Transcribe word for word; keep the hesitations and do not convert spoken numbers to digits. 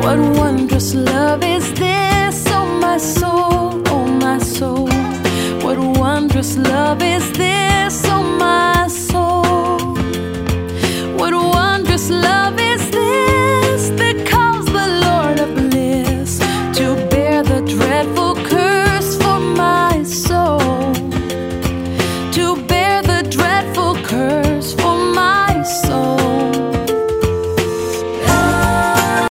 What wondrous love is this, oh my soul, oh my soul? What wondrous love is this, oh my soul?